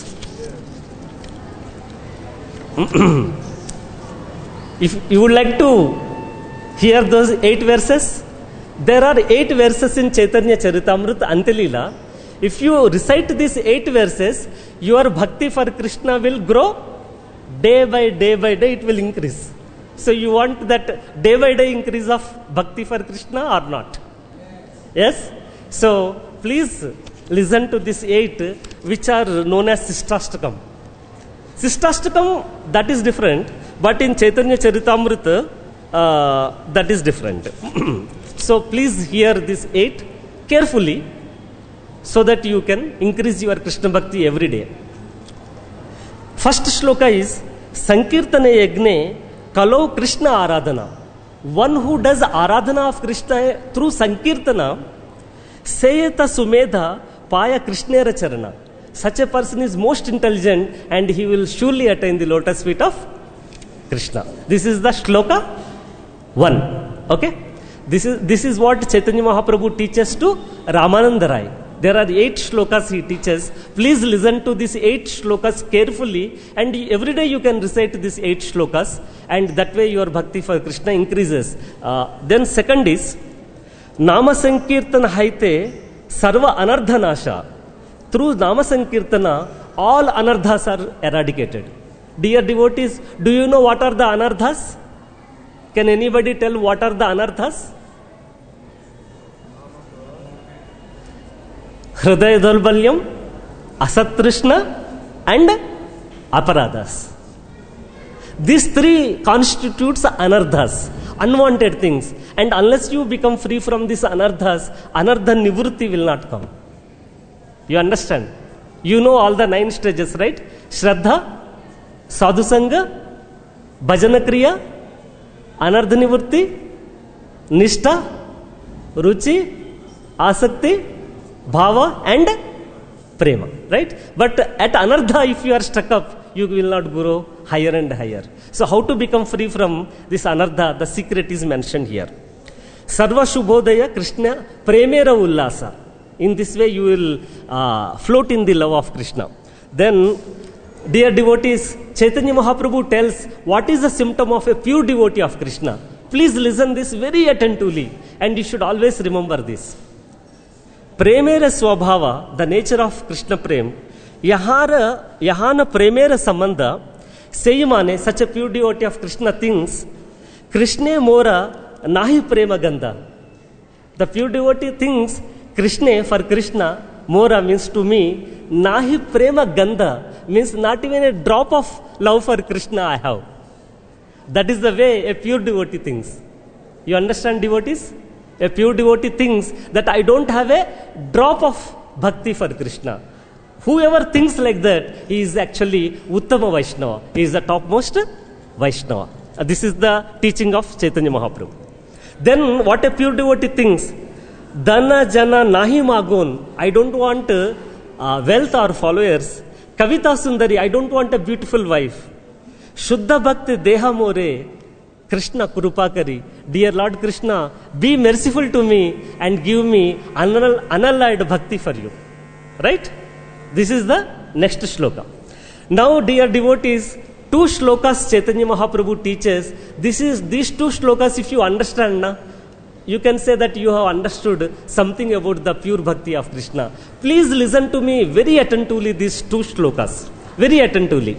If you would like to hear those eight verses, there are eight verses in Chaitanya Charitamrita Antilila. If you recite these eight verses, your bhakti for Krishna will grow day by day by day, it will increase. So you want that day by day increase of bhakti for Krishna or not? Yes? So please listen to these eight which are known as Sistastakam. Sistastakam, that is different, but in Chaitanya Charitamrita, uh, that is different. So please hear these eight carefully so that you can increase your Krishna bhakti every day. First shloka is Sankirtana Yagne Kalo Krishna Aradhana. One who does Aradhana of Krishna through Sankirtana, Sayeta Sumedha Paya Krishnera Charana. Such a person is most intelligent and he will surely attain the lotus feet of Krishna. This is the shloka one. Okay? This is, this is what Chaitanya Mahaprabhu teaches to Ramananda Rai. There are eight shlokas he teaches. Please listen to these eight shlokas carefully, and every day you can recite these eight shlokas, and that way your bhakti for Krishna increases. Uh, then second is Nama Sankirtana Haite Sarva Anardhanasha. Through Nama Sankirtana, all anardhas are eradicated. Dear devotees, do you know what are the anardhas? Can anybody tell what are the anardhas? Hridaya Dalbalyam, Asatrishna and Aparadhas. These three constitutes anardhas, unwanted things. And unless you become free from these anardhas, anardha nivrutti will not come. You understand? You know all the nine stages, right? Shraddha, Sadhusanga, Bhajana Kriya, Anardha nivritti, Nishtha, Ruchi, Asakti, Bhava and Prema. Right? But at Anardha, if you are stuck up, you will not grow higher and higher. So how to become free from this Anardha? The secret is mentioned here. Sarva Shubhodaya Krishna Premera Ullasa. In this way you will uh, float in the love of Krishna. Then, dear devotees, Chaitanya Mahaprabhu tells what is the symptom of a pure devotee of Krishna. Please listen this very attentively and you should always remember this. Premera Swabhava, the nature of Krishna Prem, Yahara, Yahana Premera Sambandha, Seyamane, such a pure devotee of Krishna thinks, Krishna Mora Nahi Prema Gandha. The pure devotee thinks, Krishna for Krishna, Mora means to me, Nahi Prema Gandha means not even a drop of love for Krishna I have. That is the way a pure devotee thinks. You understand, devotees? A pure devotee thinks that I don't have a drop of bhakti for Krishna. Whoever thinks like that, he is actually Uttama Vaishnava. He is the topmost Vaishnava. Uh, this is the teaching of Chaitanya Mahaprabhu. Then what a pure devotee thinks, Dana Jana Nahi Magun, I don't want uh, wealth or followers. Kavita Sundari, I don't want a beautiful wife. Shuddha Bhakti Deha More, Krishna Kurupakari, dear Lord Krishna, be merciful to me and give me anal- unallied bhakti for you. Right? This is the next shloka. Now, dear devotees, two shlokas Chaitanya Mahaprabhu teaches. This is these two shlokas, if you understand, na, you can say that you have understood something about the pure bhakti of Krishna. Please listen to me very attentively, these two shlokas. Very attentively.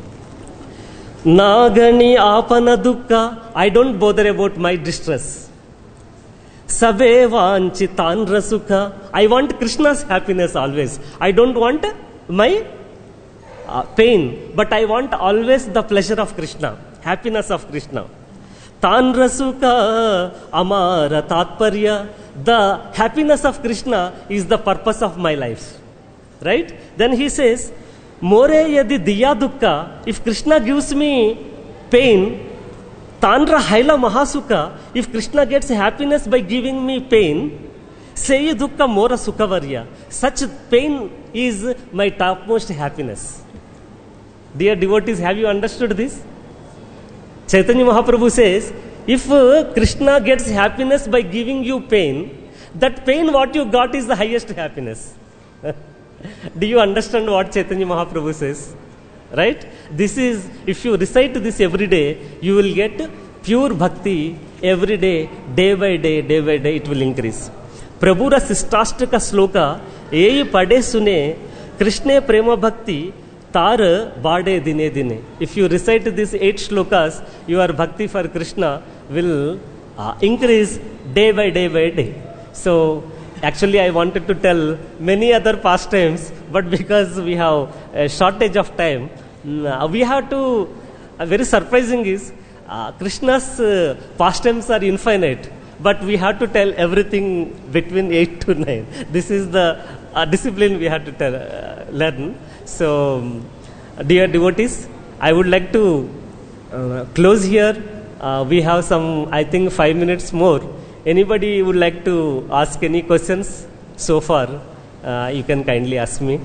Nagani apana dukkha, I don't bother about my distress. Sabe vanchitan rasukha, I want Krishna's happiness always. I don't want my uh, pain, but I want always the pleasure of Krishna, happiness of Krishna. Tan rasukha amara tatparya, the happiness of Krishna is the purpose of my life. Right? Then he says, More yadi diya dukkha, if Krishna gives me pain, tanra haila mahasukha, if Krishna gets happiness by giving me pain, seyi dukkha mora sukhavarya, such pain is my topmost happiness. Dear devotees, have you understood this? Chaitanya Mahaprabhu says, if uh, Krishna gets happiness by giving you pain, that pain what you got is the highest happiness. Do you understand what Chaitanya Mahaprabhu says? Right? This is, if you recite this every day, you will get pure bhakti every day, day by day, day by day, it will increase. Prabhura Sistashtaka Sloka, Eyi Pade Sune, Krishna Prema Bhakti, Tar Bade Dine Dine. If you recite these eight shlokas, your bhakti for Krishna will uh, increase day by day by day. So, actually, I wanted to tell many other pastimes, but because we have a shortage of time, we have to, uh, very surprising is, uh, Krishna's uh, pastimes are infinite, but we have to tell everything between eight to nine. This is the uh, discipline we have to tell, uh, learn. So, um, dear devotees, I would like to uh, close here. Uh, we have some, I think, five minutes more. Anybody would like to ask any questions so far? Uh, you can kindly ask me.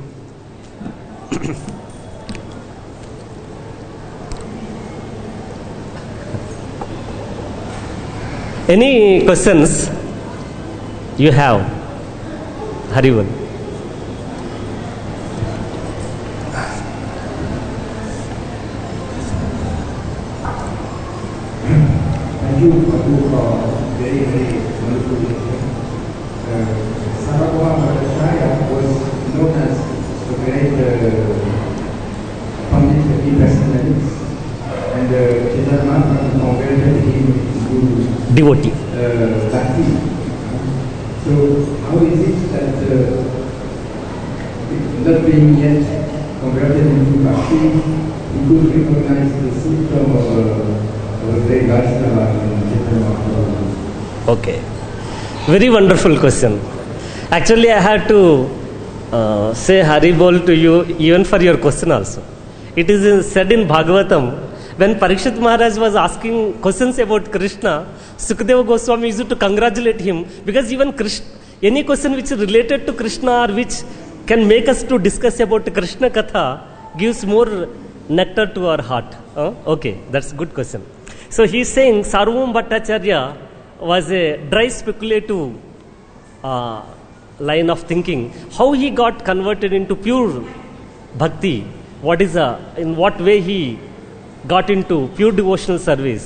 Any questions you have? Haribol. Thank you for very, very wonderful lecture. Uh, Sarabhama Bhattacharya was known as a great uh, Pandit of e-personalities, and uh, Chaitanya Mahaprabhu converted him into devotee. Uh, Bhakti. So, how is it that uh, not being yet converted into Bhakti, he could recognize the symptom of uh, of a great Vaishnava in Chaitanya Mahaprabhu? Okay. Very wonderful question. Actually, I had to uh, say Haribol to you even for your question also. It is said in Bhagavatam When Parikshit Maharaj was asking questions about Krishna, Sukadeva Goswami used to congratulate him, because even Krishna, any question which is related to Krishna or which can make us to discuss about Krishna Katha gives more nectar to our heart. Uh, okay, that's a good question. So he is saying Sarvabhauma Bhattacharya was a dry speculative uh, line of thinking. How he got converted into pure bhakti, what is a, in what way he got into pure devotional service.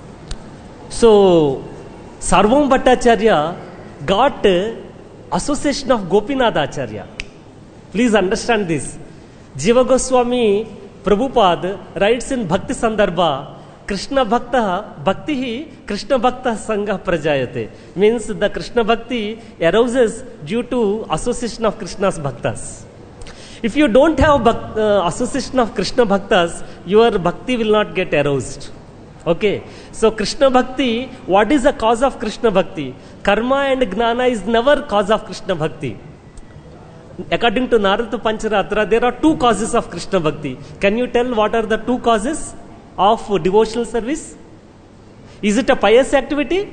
So Sarvabhauma Bhattacharya got uh, association of Gopinath Acharya. Please understand this. Jiva Goswami Prabhupada writes in Bhakti Sandarbha, Krishna Bhakta Bhakti hi Krishna Bhakta Sangha Prajayate. Means the Krishna Bhakti arouses due to association of Krishna's Bhaktas. If you don't have bhakt, uh, association of Krishna Bhaktas, your Bhakti will not get aroused. Okay. So Krishna Bhakti, what is the cause of Krishna Bhakti? Karma and Gnana is never cause of Krishna Bhakti. According to Narada Pancharatra, there are two causes of Krishna Bhakti. Can you tell what are the two causes of devotional service? Is it a pious activity?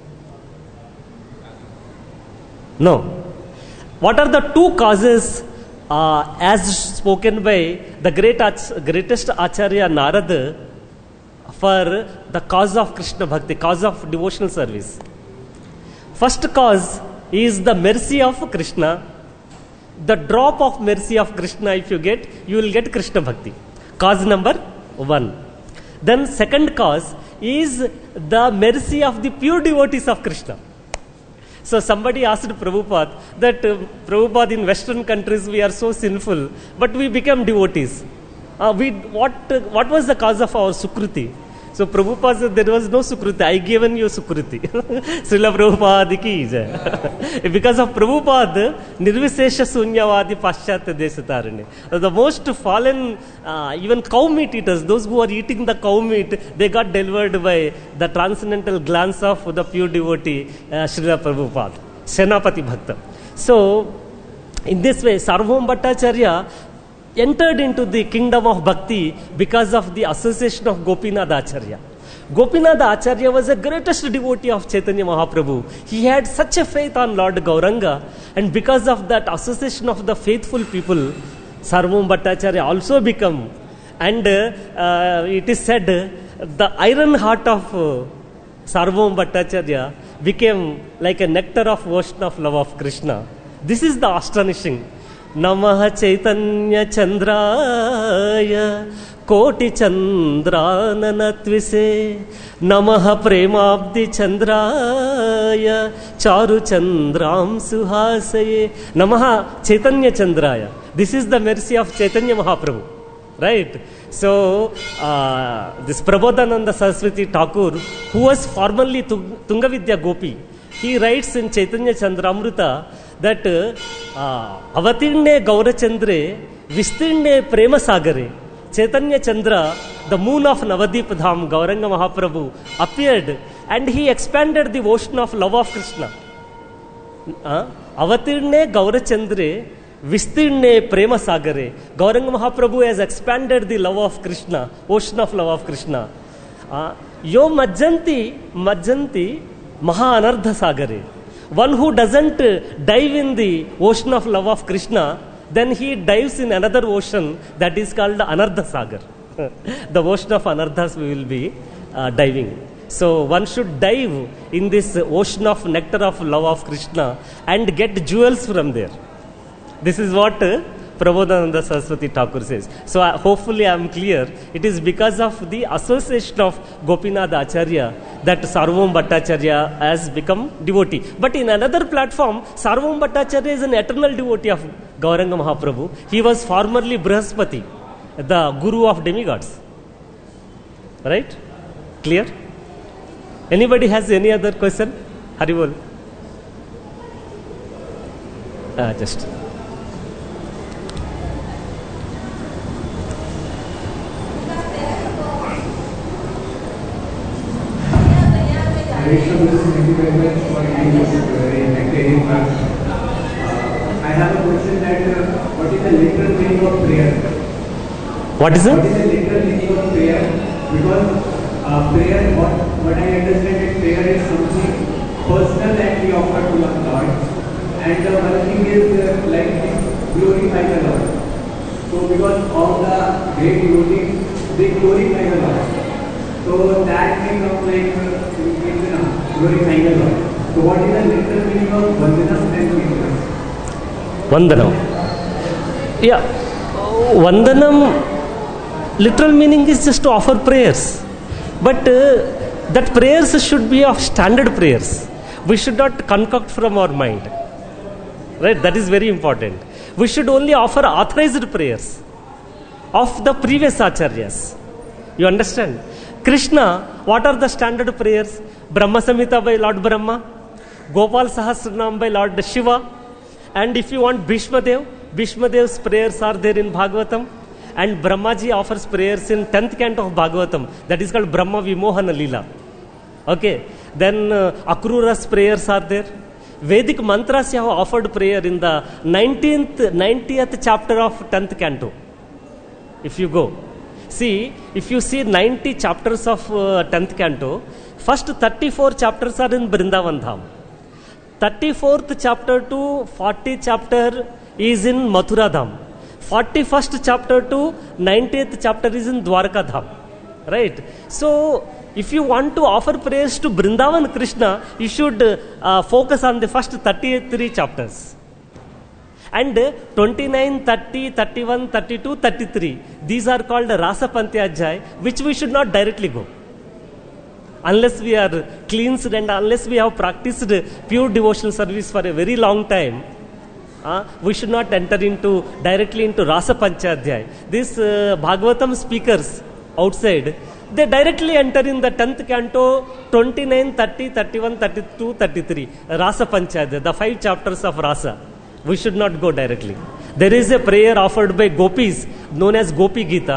No. What are the two causes uh, as spoken by the great greatest Acharya Narada for the cause of Krishna Bhakti, cause of devotional service? First cause is the mercy of Krishna. The drop of mercy of Krishna, if you get, you will get Krishna Bhakti. Cause number one. Then second cause is the mercy of the pure devotees of Krishna. So somebody asked Prabhupada that uh, Prabhupada, in Western countries we are so sinful, but we became devotees. Uh, we what uh, what was the cause of our Sukruti? So Prabhupada said there was no Sukruti. I given you Sukruti. Srila Prabhupada ki jai. Because of Prabhupada, Nirvisesha Sunyavadi Paschatya Desatarani. The most fallen, uh, even cow meat eaters, those who are eating the cow meat, they got delivered by the transcendental glance of the pure devotee, uh, Srila Prabhupada, Senapati Bhakta. So, in this way, Sarvabhauma Bhattacharya entered into the kingdom of bhakti because of the association of Gopinath Acharya. Gopinath Acharya was the greatest devotee of Chaitanya Mahaprabhu. He had such a faith on Lord Gauranga, and because of that association of the faithful people, Sarvabhauma Bhattacharya also become, and uh, it is said the iron heart of uh, Sarvabhauma Bhattacharya became like a nectar of ocean of love of Krishna. This is the astonishing. Namaha Chaitanya Chandraya Koti Chandrananatvise Namaha Premabdi Chandraya Charu Chandram Suhasaye. Namaha Chaitanya Chandraya. This is the mercy of Chaitanya Mahaprabhu. Right? So, uh, this Prabodhananda Saraswati Thakur, who was formerly Tungavidya Gopi, he writes in Chaitanya Chandramrita that uh, Avatirne Gaurachandre Vistirne Prema Sagare. Chaitanya Chandra, the moon of Navadip Dham, Gauranga Mahaprabhu, appeared and he expanded the ocean of love of Krishna. Uh, Avatirne Gaurachandre Vistirne Prema Sagare. Gauranga Mahaprabhu has expanded the love of Krishna, ocean of love of Krishna. Uh, Yo Majjanti Majjanti Maha Anardha Sagare. One who doesn't dive in the ocean of love of Krishna, then he dives in another ocean that is called Anardha Sagar. The ocean of Anardhas we will be uh, diving. So one should dive in this ocean of nectar of love of Krishna and get jewels from there. This is what uh, Prabodhananda Saraswati Thakur says. So uh, hopefully I am clear. It is because of the association of Gopinath Acharya that Sarvabhauma Bhattacharya has become devotee. But in another platform, Sarvabhauma Bhattacharya is an eternal devotee of Gauranga Mahaprabhu. He was formerly Brihaspati, the guru of demigods. Right? Clear? Anybody has any other question? Haribol. Uh, just. Thank you very much for giving this very entertaining class. Uh, I have a question that uh, what is the literal meaning of prayer? What is it? What is the literal meaning of prayer? Because uh, prayer, what, what I understand is prayer is something personal that we offer to the Lord. And the one thing is uh, like glorify the Lord. So because all the great devotees, they glorify the Lord. So that kind of like uh, glorifying the Lord. So what is the literal meaning of Vandanam and Kirtan? Vandanam. Yeah, Vandanam, literal meaning is just to offer prayers. But uh, that prayers should be of standard prayers. We should not concoct from our mind. Right? That is very important. We should only offer authorized prayers of the previous acharyas. You understand? Krishna, what are the standard prayers? Brahma Samhita by Lord Brahma, Gopal Sahasranam by Lord Shiva, and if you want Bhishma Dev, Bhishma Dev's prayers are there in Bhagavatam, and Brahmaji offers prayers in tenth canto of Bhagavatam, that is called Brahma Vimohana Leela. Okay, then uh, Akrura's prayers are there. Vedic mantras have offered prayer in the nineteenth, ninetieth chapter of tenth canto. If you go, see, if you see ninety chapters of uh, tenth canto, first thirty-four chapters are in Vrindavan Dham. thirty-fourth chapter to fortieth chapter is in Mathura Dham. forty-first chapter to ninetieth chapter is in Dwarka Dham. Right? So, if you want to offer prayers to Vrindavan Krishna, you should uh, focus on the first thirty-three chapters. And twenty-nine, thirty, thirty-one, thirty-two, thirty-three, these are called Rasa Pantyajay, which we should not directly go. Unless we are cleansed and unless we have practiced pure devotional service for a very long time, uh, we should not enter into directly into Rasa Panchadhyay. These uh, Bhagavatam speakers outside, they directly enter in the tenth canto, twenty-nine, thirty, thirty-one, thirty-two, thirty-three, Rasa Panchadhyay, the five chapters of Rasa. We should not go directly. There is a prayer offered by gopis known as Gopi Gita.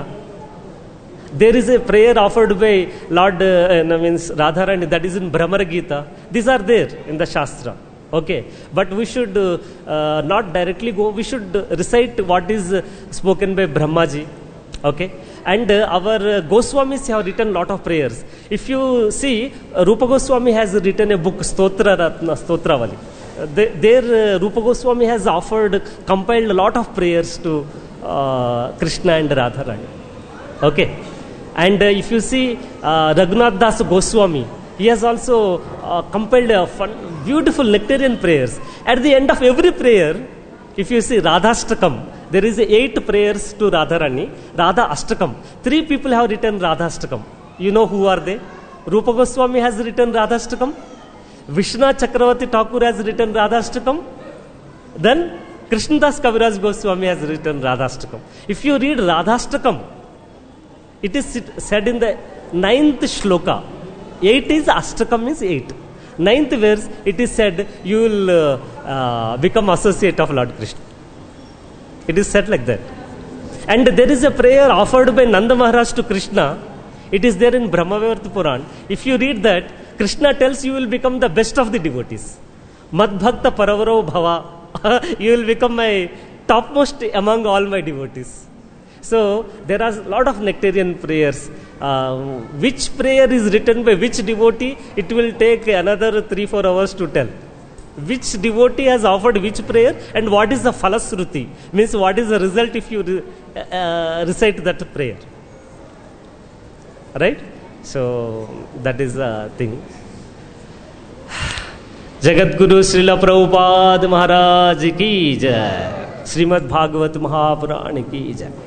There is a prayer offered by Lord, uh, means Radharani, that is in Brahmara Gita. These are there in the Shastra. Okay, but we should uh, uh, not directly go. We should recite what is uh, spoken by Brahmaji. Okay, and uh, our uh, Goswamis have written lot of prayers. If you see, uh, Rupa Goswami has written a book, Stotra Ratna, Stotravali. Uh, they, there, uh, Rupa Goswami has offered, compiled a lot of prayers to uh, Krishna and Radharani. Okay. And uh, if you see uh, Raghunath Das Goswami, he has also uh, compiled a fun, beautiful nectarian prayers. At the end of every prayer, if you see Radhashtakam, there is eight prayers to Radharani, Radha Ashtakam. Three people have written Radhashtakam. You know who are they? Rupa Goswami has written Radhashtakam. Vishnu Chakravarti Thakur has written Radhashtakam. Then Krishnadas Kaviraj Goswami has written Radhashtakam. If you read Radhashtakam, it is said in the ninth shloka. Eight is Ashtakam is eight. Ninth verse, it is said, you will uh, uh, become associate of Lord Krishna. It is said like that. And there is a prayer offered by Nanda Maharaj to Krishna. It is there in Brahmavivarta Puran. If you read that, Krishna tells you will become the best of the devotees. Madbhakta Paravaro Bhava. You will become my topmost among all my devotees. So, there are a lot of nectarian prayers. Uh, which prayer is written by which devotee, it will take another three, four hours to tell. Which devotee has offered which prayer and what is the falasruti, means what is the result if you re, uh, recite that prayer. Right? So, that is the thing. Jagat Guru Srila Prabhupada Maharaj ki jai. Srimad Bhagavat Mahapurana ki jai.